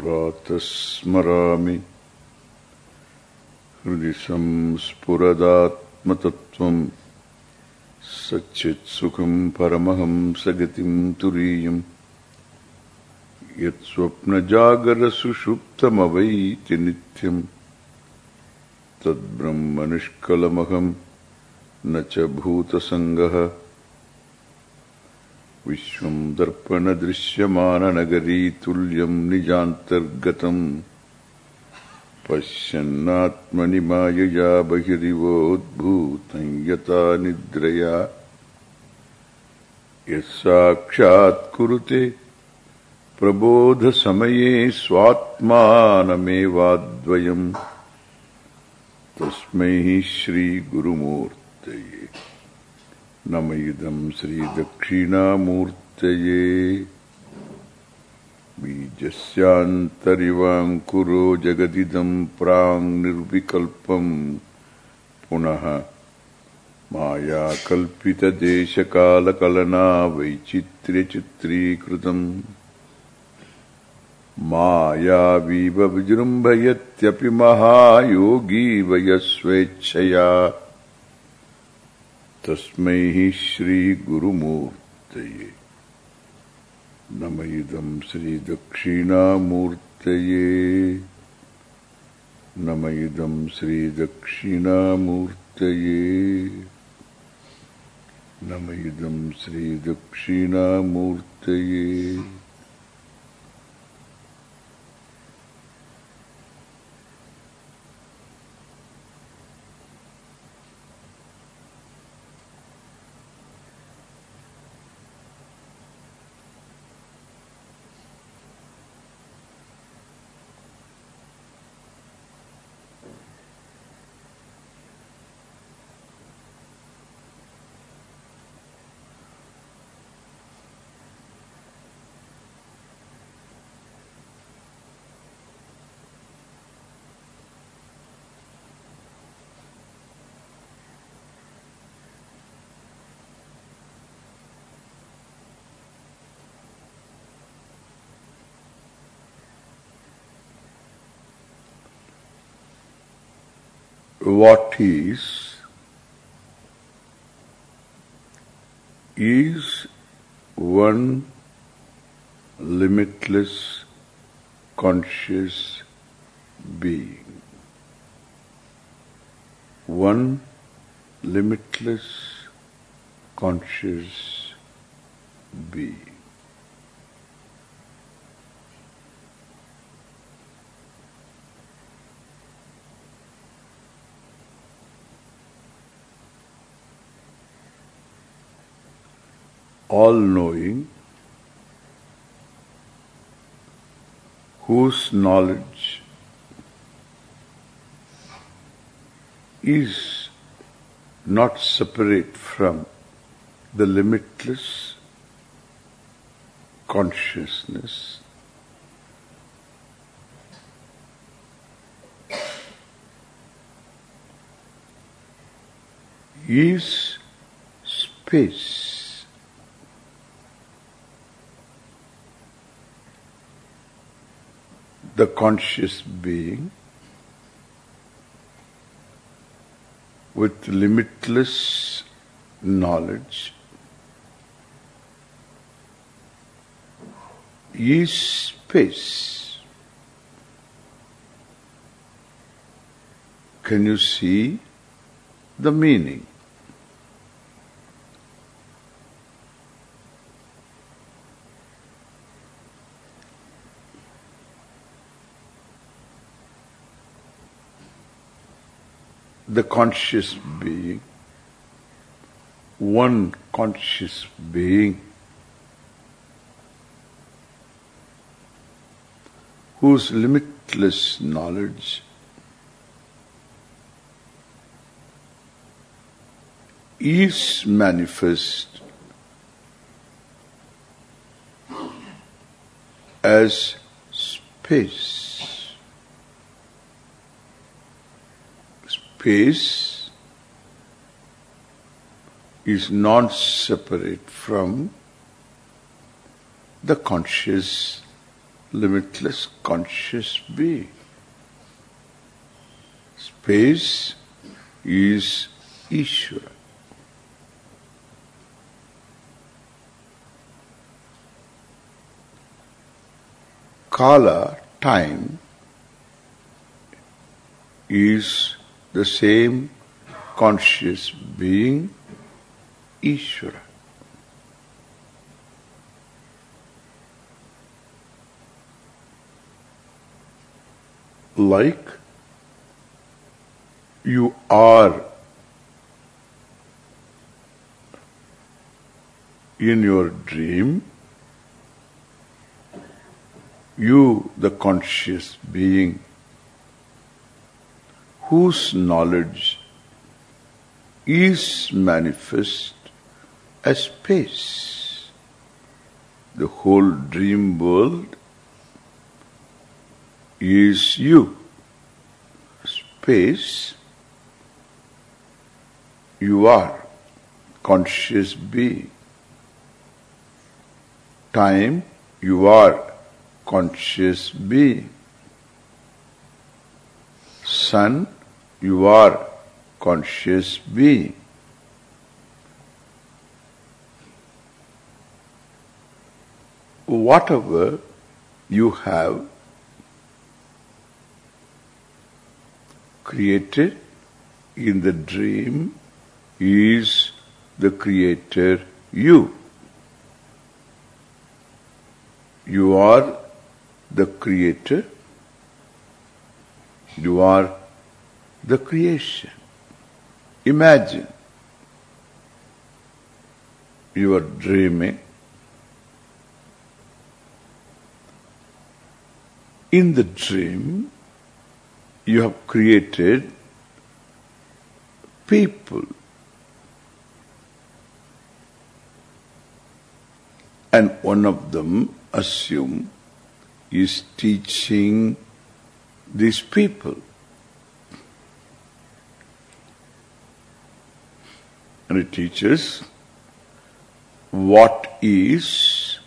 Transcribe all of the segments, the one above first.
प्रातस्मरामि हृदि संस्फुरदात्मतत्त्वम् सच्चित्सुखं परमहंसगतिं तुरीयम् यत्स्वप्नजागरसुषुप्तमवैति नित्यम् तद्ब्रह्म निष्कलमहं न च भूतसङ्गः विश्वं दर्पणदृश्यमाननगरीतुल्यं निजान्तर्गतम् पश्यन्नात्मनि मायया बहिरिवोद्भूतं यथा निद्रया यस्साक्षात्कुरुते प्रबोधसमये स्वात्मानमेवाद्वयम् तस्मै श्रीगुरुमूर्तये नमः इदं श्रीदक्षिणामूर्तये बीजस्यान्तरिवाङ्कुरो जगदिदं प्राङ्निर्विकल्पम् पुनः मायाकल्पितदेशकालकलना वैचित्र्यचित्रीकृतम् मायावीव विजृम्भयत्यपि महायोगी वयस्वेच्छया तस्मै श्रीगुरुमूर्तये नमः इदं श्रीदक्षिणामूर्तये नमः इदं श्रीदक्षिणामूर्तये नमः इदं श्रीदक्षिणामूर्तये What is one limitless conscious being. One limitless conscious being. All-knowing, whose knowledge is not separate from the limitless consciousness, is space. The conscious being with limitless knowledge is space. Can you see the meaning? The conscious being, one conscious being, whose limitless knowledge is manifest as space. Space is not separate from the conscious limitless conscious being. Space is Ishvara. Kala, time, is the same conscious being, Ishvara. Like you are in your dream, you, the conscious being, whose knowledge is manifest as space. The whole dream world is you. Space, you are conscious being. Time, you are conscious being. Sun, you are conscious being. Whatever you have created in the dream is the creator you. You are the creator. You are the creation. Imagine you are dreaming. In the dream, you have created people. And one of them, assume, is teaching these people. And it teaches what is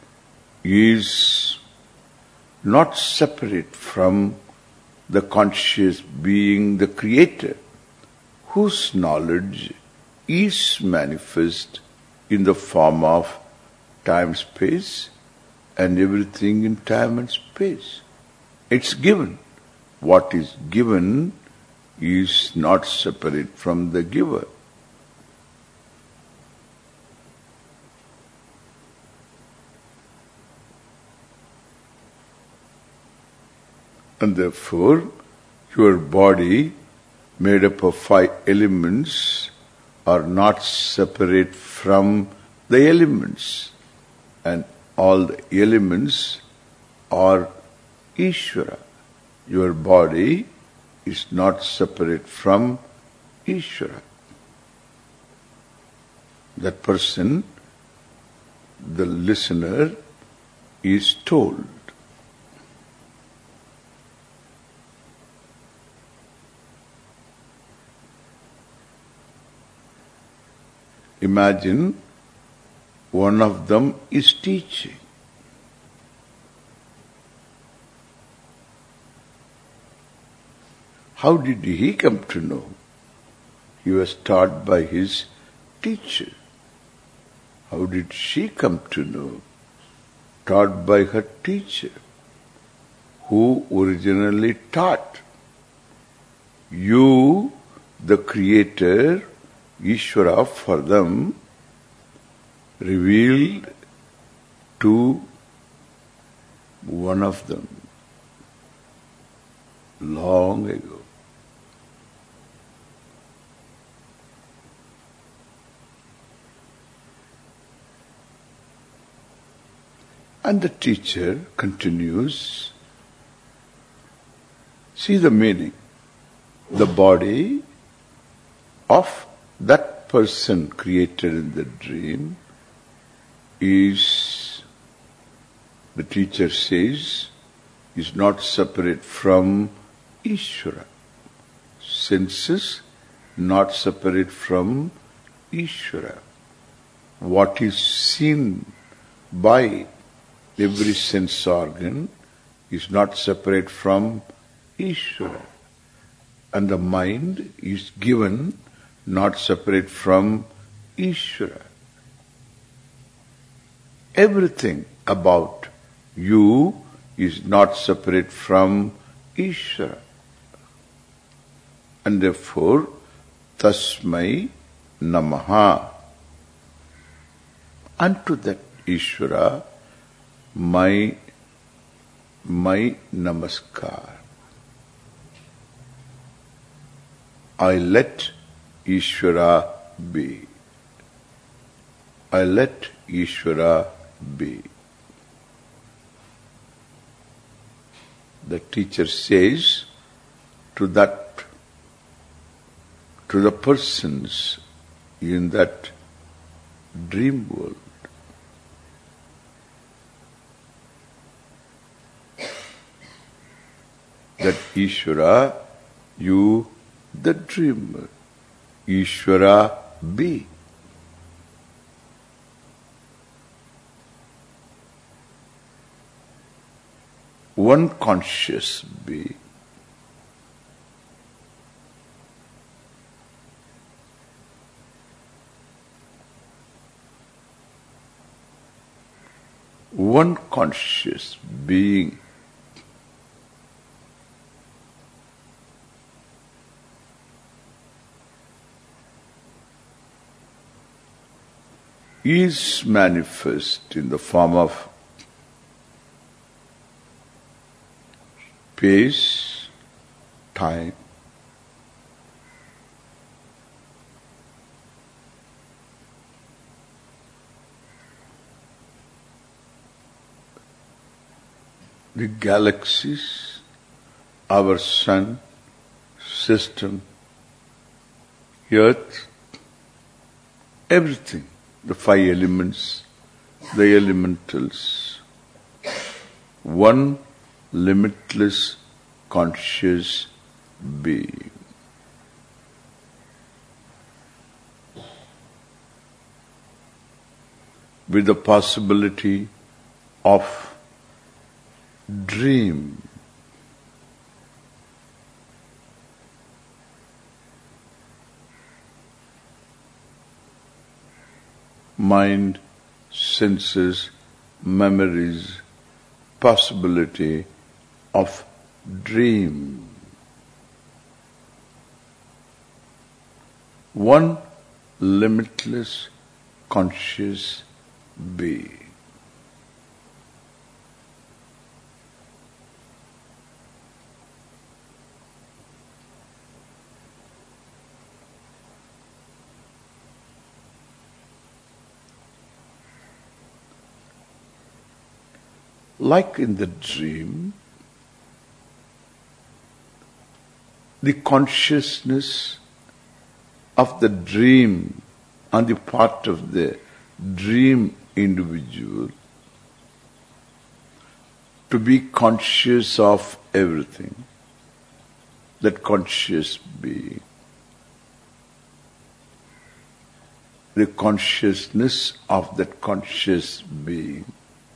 not separate from the conscious being, the creator, whose knowledge is manifest in the form of time, space, and everything in time and space. It's given. What is given is not separate from the giver. And therefore, your body, made up of 5 elements, are not separate from the elements. And all the elements are Ishvara. Your body is not separate from Ishvara. That person, the listener, is told. Imagine one of them is teaching. How did he come to know? He was taught by his teacher. How did she come to know? Taught by her teacher, who originally taught. You, the creator, Ishvara, for them, revealed to one of them long ago. And the teacher continues, see the meaning. The body of that person created in the dream is, the teacher says, is not separate from Ishvara. Senses not separate from Ishvara. What is seen by every sense organ is not separate from Ishvara. And the mind is given not separate from Ishvara. Everything about you is not separate from Ishvara. And therefore, Tasmai Namaha. Unto that Ishvara, my namaskar. I let Ishvara be. I let Ishvara be. The teacher says to the persons in that dream world, that Ishvara, you the dreamer, Ishvara be. One conscious be. One conscious being. Is manifest in the form of space, time, the galaxies, our sun, system, earth, everything, the five elements, the elementals, one limitless conscious being. With the possibility of dream. Mind, senses, memories, possibility of dream. One limitless conscious being. Like in the dream, the consciousness of the dream on the part of the dream individual to be conscious of everything, that conscious being. The consciousness of that conscious being.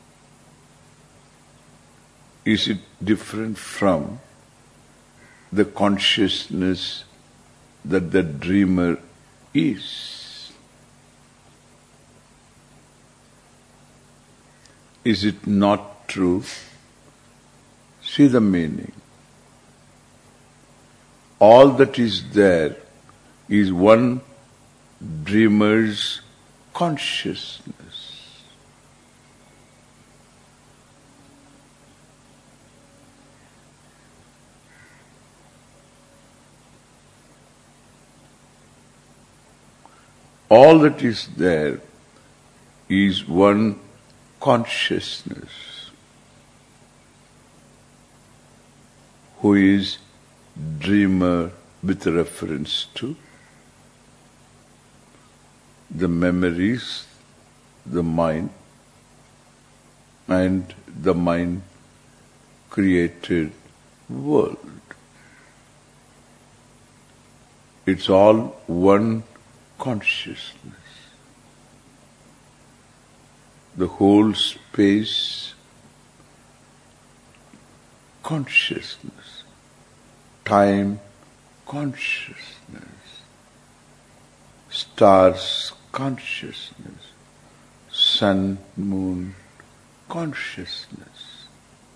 Is it different from the consciousness that the dreamer is? Is it not true? See the meaning. All that is there is one dreamer's consciousness. All that is there is one consciousness who is dreamer with reference to the memories, the mind, and the mind created world. It's all one consciousness. The whole space, consciousness. Time, consciousness. Stars, consciousness. Sun, moon, consciousness.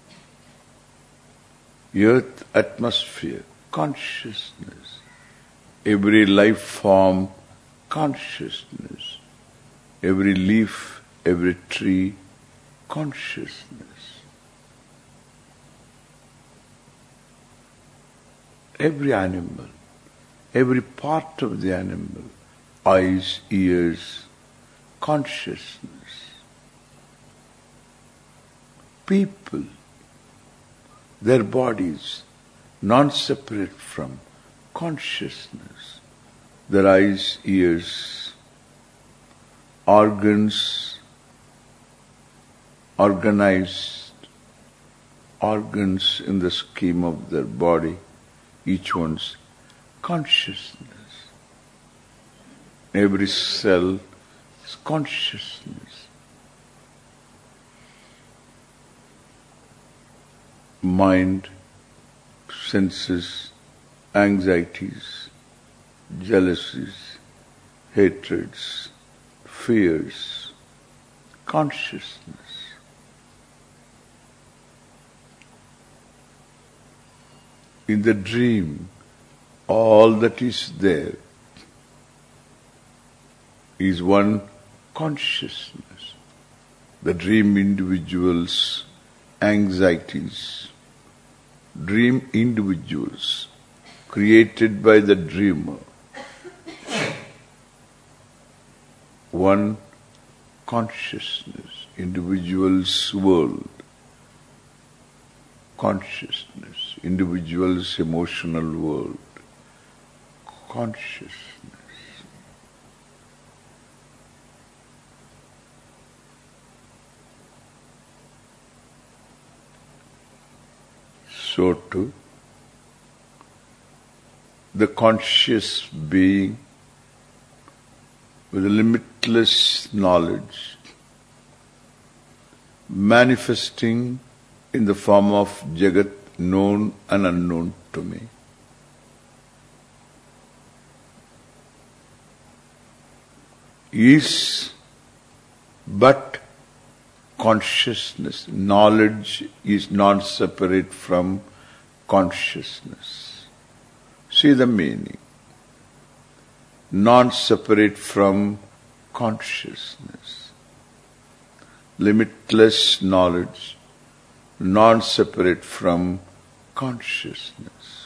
Earth, atmosphere, consciousness. Every life form, consciousness. Every leaf, every tree, consciousness. Every animal, every part of the animal, eyes, ears, consciousness. People, their bodies, non-separate from consciousness. Their eyes, ears, organs, organized organs in the scheme of their body, each one's consciousness. Every cell is consciousness. Mind, senses, anxieties, jealousies, hatreds, fears, consciousness. In the dream, all that is there is one consciousness. The dream individuals' anxieties, dream individuals created by the dreamer, one consciousness, individual's world, consciousness, individual's emotional world, consciousness. So too, the conscious being with limitless knowledge manifesting in the form of Jagat, known and unknown to me. Is but consciousness. Knowledge is not separate from consciousness. See the meaning. Non-separate from consciousness. Limitless knowledge, non-separate from consciousness.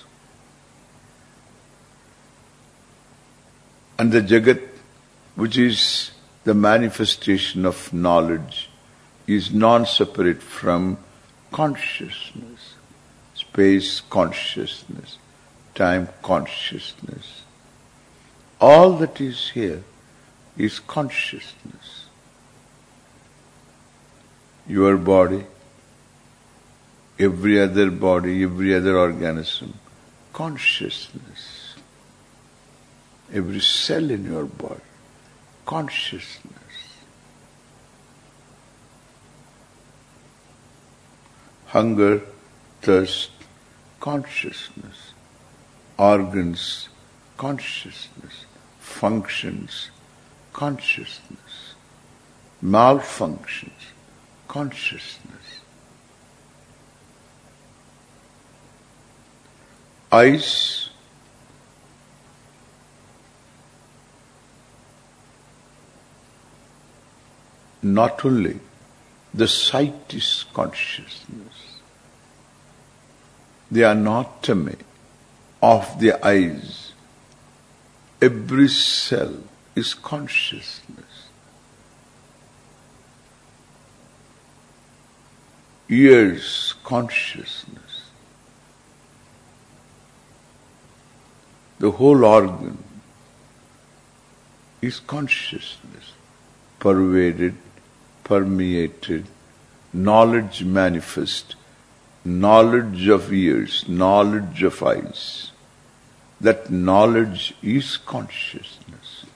And the Jagat, which is the manifestation of knowledge, is non-separate from consciousness. Space consciousness, time consciousness. All that is here is consciousness. Your body, every other body, every other organism, consciousness. Every cell in your body, consciousness. Hunger, thirst, consciousness. Organs, consciousness. Functions, consciousness. Malfunctions, consciousness. Eyes, not only the sight is consciousness, the anatomy of the eyes, every cell is consciousness. Ears, consciousness. The whole organ is consciousness, pervaded, permeated, knowledge manifest, knowledge of ears, knowledge of eyes. That knowledge is consciousness.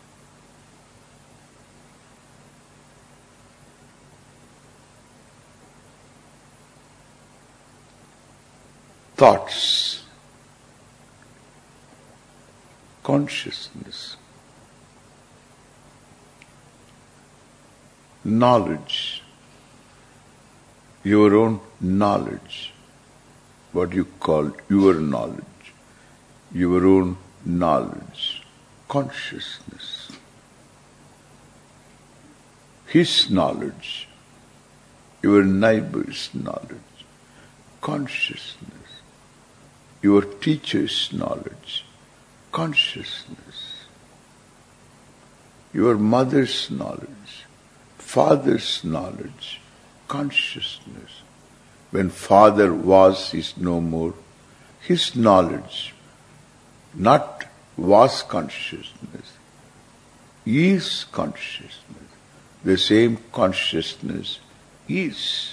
thoughts, consciousness, knowledge, your own knowledge, what you call your knowledge, your own knowledge, consciousness, his knowledge, your neighbor's knowledge, consciousness, your teacher's knowledge, consciousness, your mother's knowledge, father's knowledge, consciousness. When father was, is no more, his knowledge, not was consciousness, is consciousness. The same consciousness is.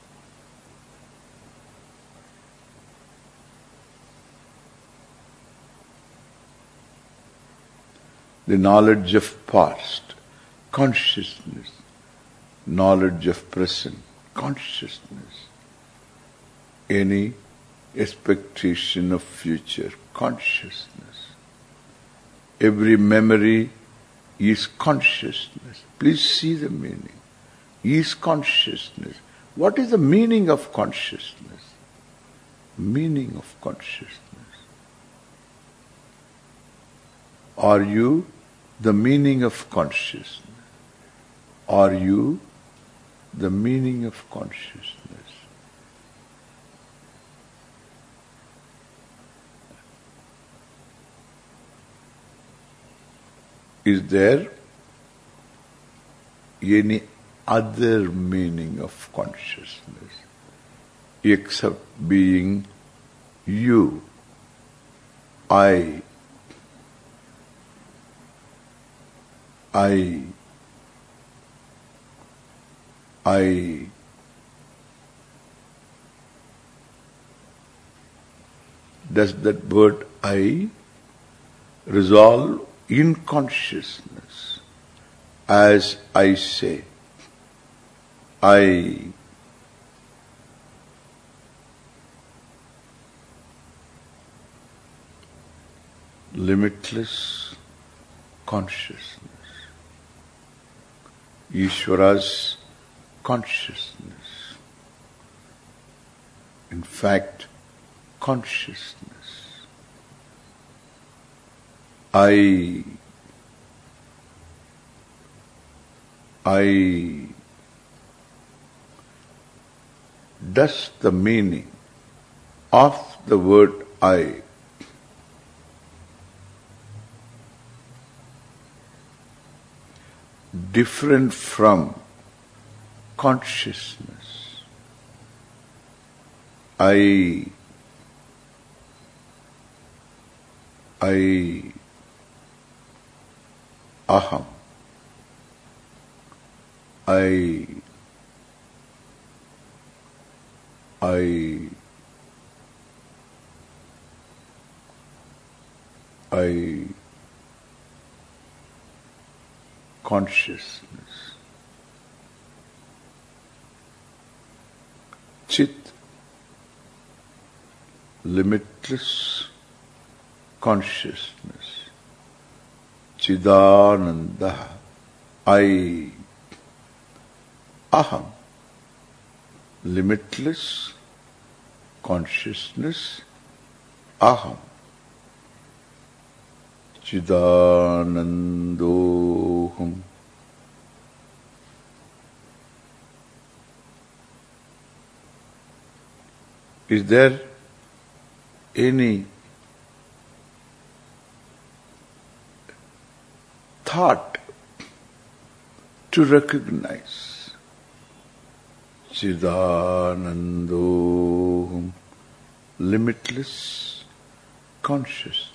The knowledge of past, consciousness. Knowledge of present, consciousness. Any expectation of future, consciousness. Every memory is consciousness. Please see the meaning. Is consciousness. What is the meaning of consciousness? Meaning of consciousness. Are you the meaning of consciousness? Are you the meaning of consciousness? Is there any other meaning of consciousness except being you, I, does that word I resolve in consciousness as I say, I, limitless consciousness, Ishvara's consciousness, in fact, consciousness. I, does the meaning of the word I different from consciousness? I aham, I consciousness, Chit, limitless consciousness, Chidananda, I, aham, limitless consciousness, aham, Chidanandoham. Is there any thought to recognize Chidanandoham, limitless consciousness?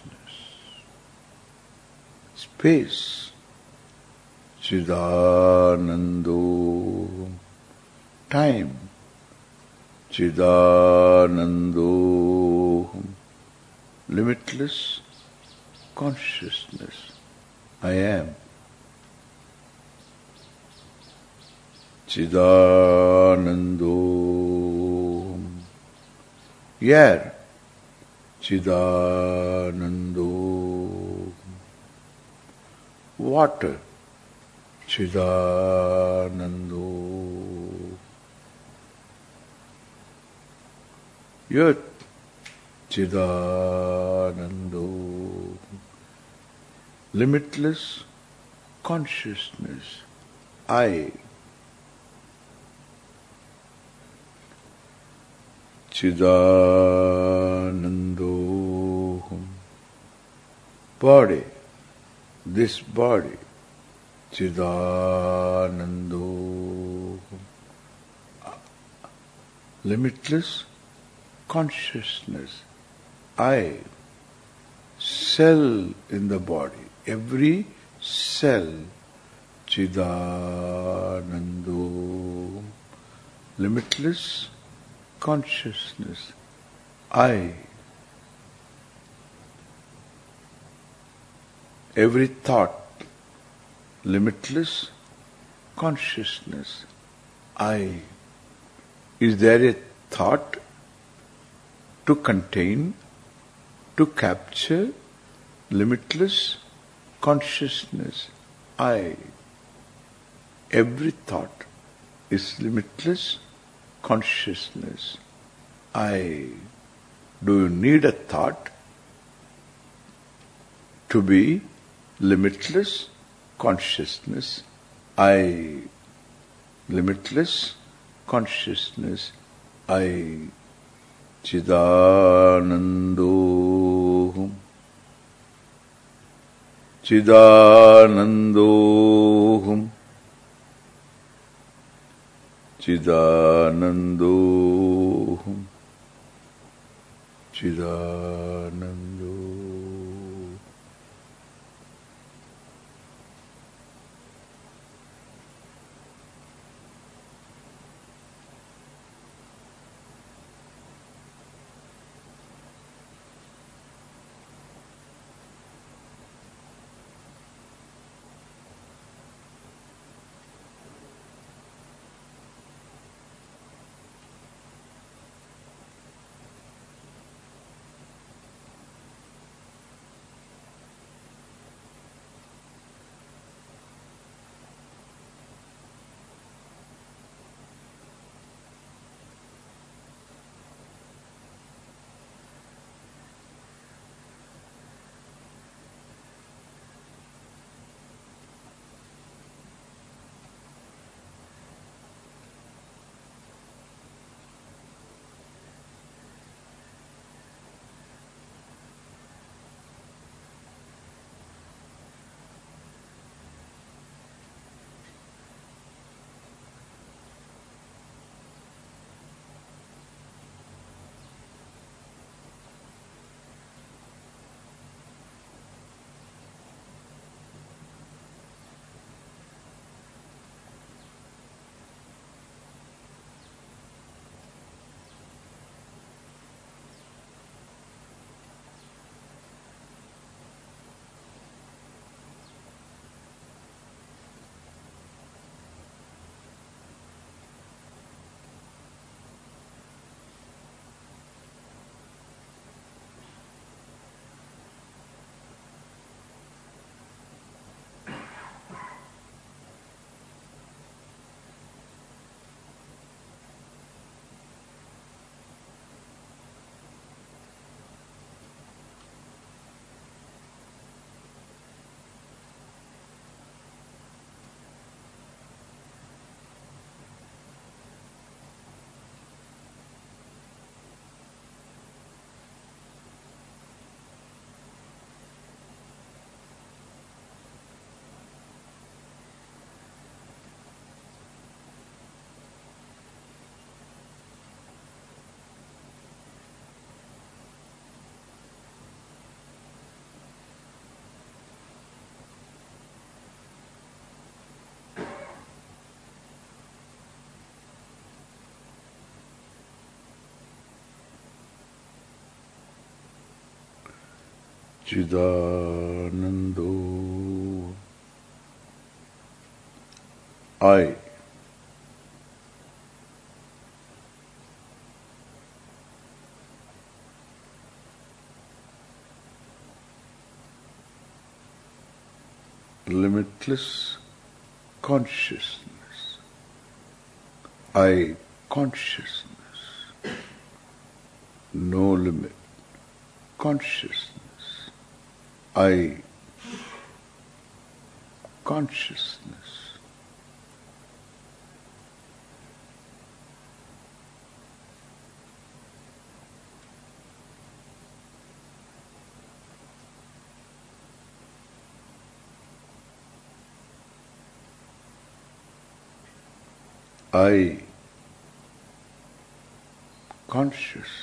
Space, Chidanandoham, time, Chidanandoham, limitless consciousness. I am. Chidanandoham. Here, Chidanando. Water, Chidanando. Earth, Chidanando. Limitless consciousness, I. Chidanando. Body, this body, Chidanando. Limitless consciousness, I. Cell in the body, every cell, Chidanando. Limitless consciousness, I. Every thought, limitless consciousness, I. Is there a thought to contain, to capture limitless consciousness, I? Every thought is limitless consciousness, I. Do you need a thought to be limitless consciousness, I? Limitless consciousness, I. Chidanando. Chidanando. Chidanando. Chidanando. Chidanando. I. limitless consciousness. I consciousness. No limit. Consciousness. I consciousness. I consciousness.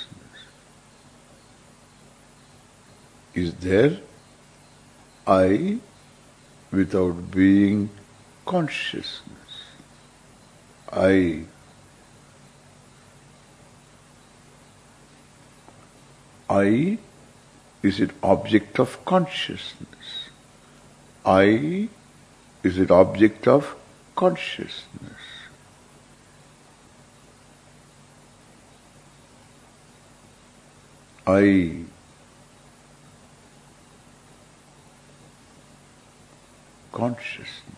Is there I without being consciousness? I is it object of consciousness? I is it object of consciousness? I consciousness.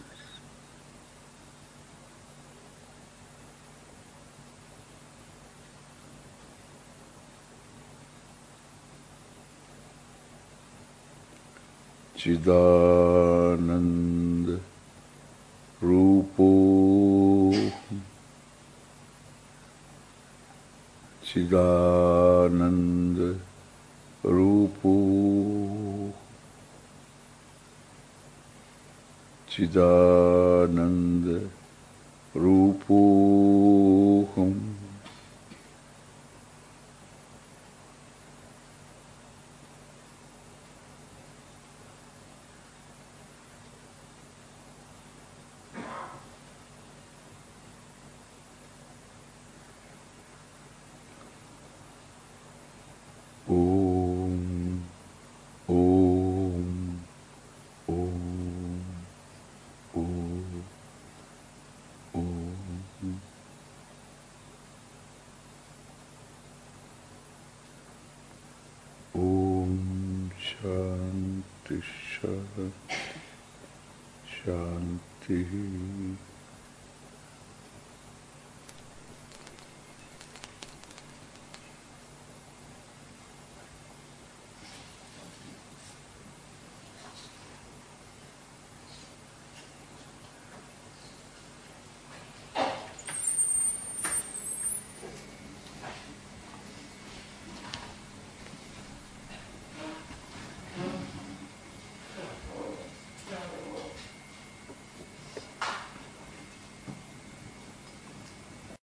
Chidanand Rupo Chidanand Rupo Chidanand Rupoham. Om, Om, Om, Om, Om. Om Shanti Shanti Shanti.